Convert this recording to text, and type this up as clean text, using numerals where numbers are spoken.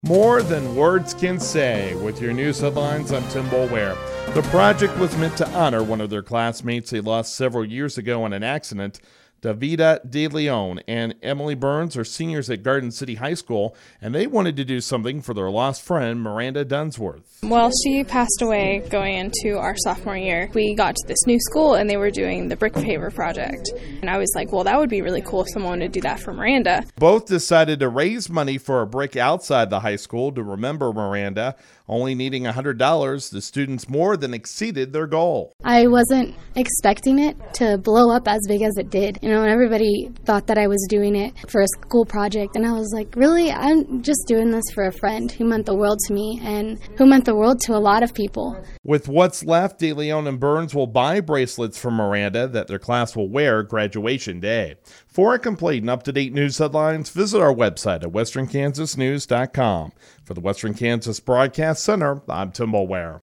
More than words can say. With your news headlines, I'm Tim Boulware. The project was meant to honor one of their classmates they lost several years ago in an accident. Davida De Leon and Emily Burns are seniors at Garden City High School, and they wanted to do something for their lost friend, Miranda Dunsworth. Well, she passed away going into our sophomore year. We got to this new school, and they were doing the brick paver project. And I was like, well, that would be really cool if someone would do that for Miranda. Both decided to raise money for a brick outside the high school to remember Miranda. Only needing $100, the students more than exceeded their goal. I wasn't expecting it to blow up as big as it did. And everybody thought that I was doing it for a school project. And I was like, really? I'm just doing this for a friend who meant the world to me and who meant the world to a lot of people. With what's left, De Leon and Burns will buy bracelets for Miranda that their class will wear graduation day. For a complete and up-to-date news headlines, visit our website at westernkansasnews.com. For the Western Kansas Broadcast Center, I'm Tim Boulware.